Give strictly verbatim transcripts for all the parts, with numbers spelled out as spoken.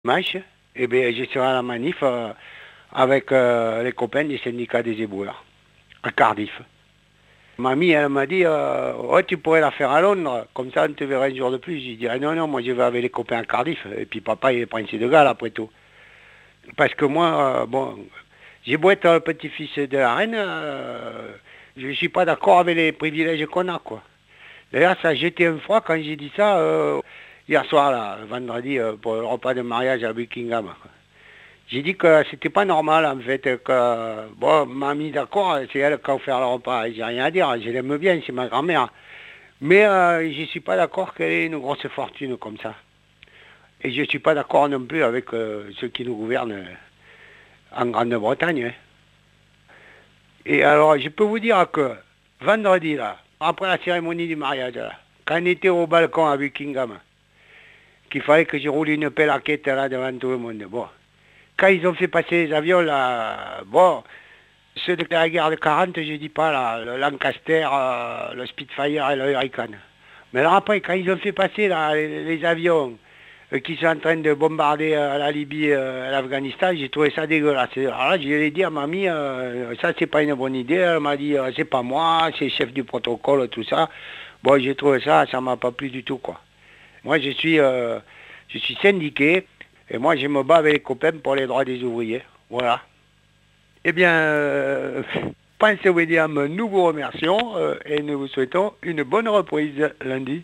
Match, et bien je serai à la manif euh, avec euh, les copains du syndicat des éboueurs, à Cardiff. Mamie, elle m'a dit, euh, ouais, tu pourrais la faire à Londres, comme ça on te verra un jour de plus. J'ai dit, ah non, non, moi je vais avec les copains à Cardiff, et puis papa il est Prince de Galles après tout. Parce que moi, euh, bon, j'ai beau être le petit-fils de la reine, euh, je ne suis pas d'accord avec les privilèges qu'on a, quoi. D'ailleurs, ça a jeté un froid quand j'ai dit ça, euh, hier soir, là, vendredi, euh, pour le repas de mariage à Buckingham. J'ai dit que c'était pas normal, en fait, que, bon, mamie, d'accord, c'est elle qui a offert le repas, j'ai rien à dire, je l'aime bien, c'est ma grand-mère. Mais euh, je suis pas d'accord qu'elle ait une grosse fortune comme ça. Et je suis pas d'accord non plus avec euh, ceux qui nous gouvernent euh, en Grande-Bretagne. Hein. Et alors, je peux vous dire que, vendredi, là, après la cérémonie du mariage, là, quand on était au balcon à Buckingham, qu'il fallait que je roule une pelle à quête là devant tout le monde. Bon. Quand ils ont fait passer les avions, là, bon, ceux de la guerre de quarante, je dis pas, là, le Lancaster, euh, le Spitfire et le Hurricane. Mais alors après, quand ils ont fait passer là, les, les avions euh, qui sont en train de bombarder euh, la Libye euh, et l'Afghanistan, j'ai trouvé ça dégueulasse. Alors là, je lui ai dit à mamie, euh, ça c'est pas une bonne idée. Elle m'a dit, euh, c'est pas moi, c'est le chef du protocole, tout ça. Bon, j'ai trouvé ça, ça m'a pas plu du tout, quoi. Moi, je suis, euh, je suis syndiqué. Et moi, je me bats avec les copains pour les droits des ouvriers. Voilà. Eh bien, euh, Prince William, nous vous remercions euh, et nous vous souhaitons une bonne reprise lundi.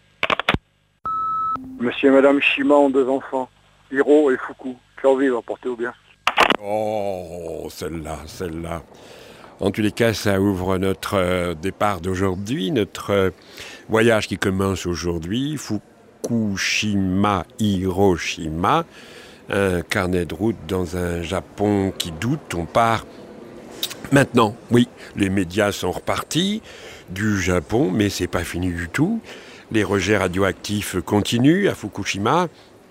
Monsieur et Madame Shima ont deux enfants, Hiro et Fuku. Cœur vivre, portez-vous bien. Oh, celle-là, celle-là. En tous les cas, ça ouvre notre euh, départ d'aujourd'hui, notre euh, voyage qui commence aujourd'hui. Fukushima, Hiroshima, un carnet de route dans un Japon qui doute. On part maintenant. Oui, les médias sont repartis du Japon, mais c'est pas fini du tout. Les rejets radioactifs continuent à Fukushima.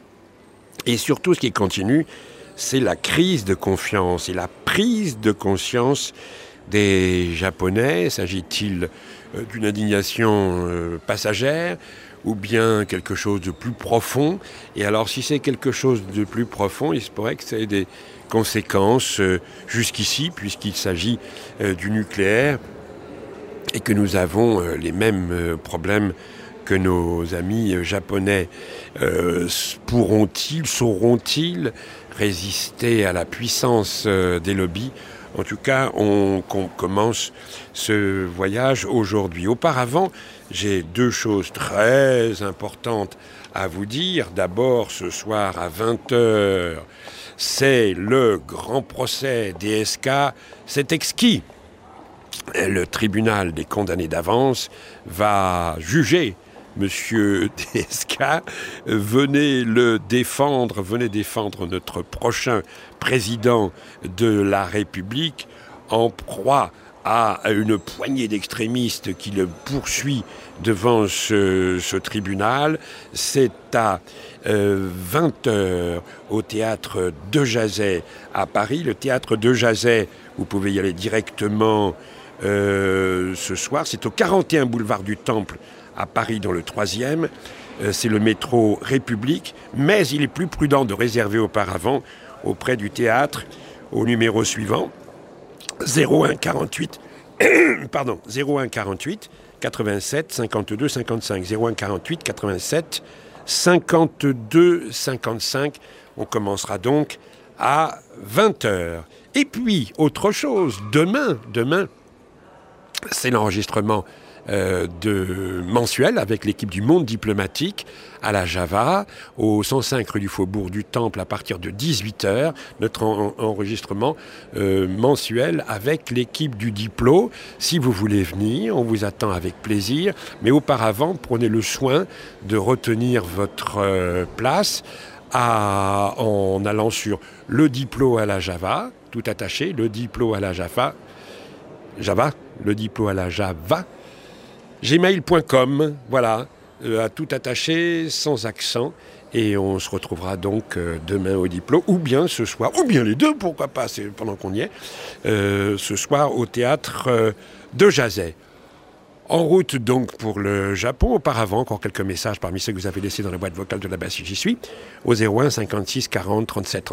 Et surtout, ce qui continue, c'est la crise de confiance et la prise de conscience des Japonais. S'agit-il d'une indignation passagère ou bien quelque chose de plus profond? Et alors, si c'est quelque chose de plus profond, il se pourrait que ça ait des conséquences jusqu'ici, puisqu'il s'agit du nucléaire et que nous avons les mêmes problèmes que nos amis japonais. Euh, pourront-ils, sauront-ils résister à la puissance euh, des lobbies? En tout cas, on, on commence ce voyage aujourd'hui. Auparavant, j'ai deux choses très importantes à vous dire. D'abord, ce soir à vingt heures, c'est le grand procès D S K. C'est exquis. Le tribunal des condamnés d'avance va juger Monsieur D S K, venez le défendre, venez défendre notre prochain président de la République en proie à une poignée d'extrémistes qui le poursuit devant ce, ce tribunal. C'est à euh, vingt heures au théâtre de Jazet à Paris. Le théâtre de Jazet, vous pouvez y aller directement euh, ce soir. C'est au quarante et un boulevard du Temple à Paris dans le troisième, euh, c'est le métro République, mais il est plus prudent de réserver auparavant auprès du théâtre au numéro suivant, zéro un quarante-huit, pardon, zéro un quarante-huit, quatre-vingt-sept, cinquante-deux, cinquante-cinq, zéro un quarante-huit, quatre-vingt-sept, cinquante-deux, cinquante-cinq. On commencera donc à vingt heures. Et puis, autre chose, demain, demain, c'est l'enregistrement Euh, de mensuel avec l'équipe du Monde diplomatique à la Java, au cent cinq rue du Faubourg du Temple à partir de dix-huit heures, notre en- enregistrement euh, mensuel avec l'équipe du Diplo. Si vous voulez venir, on vous attend avec plaisir, mais auparavant, prenez le soin de retenir votre euh, place à, en allant sur le Diplo à la Java, tout attaché, le Diplo à la Java, Java, le Diplo à la Java, gmail point com, voilà, euh, à tout attaché, sans accent. Et on se retrouvera donc euh, demain au Diplo, ou bien ce soir, ou bien les deux, pourquoi pas, c'est pendant qu'on y est, euh, ce soir au théâtre euh, de Jazet. En route donc pour le Japon. Auparavant, encore quelques messages parmi ceux que vous avez laissés dans la boîte vocale de la basse, j'y suis, au zéro un cinquante-six quarante trente-sept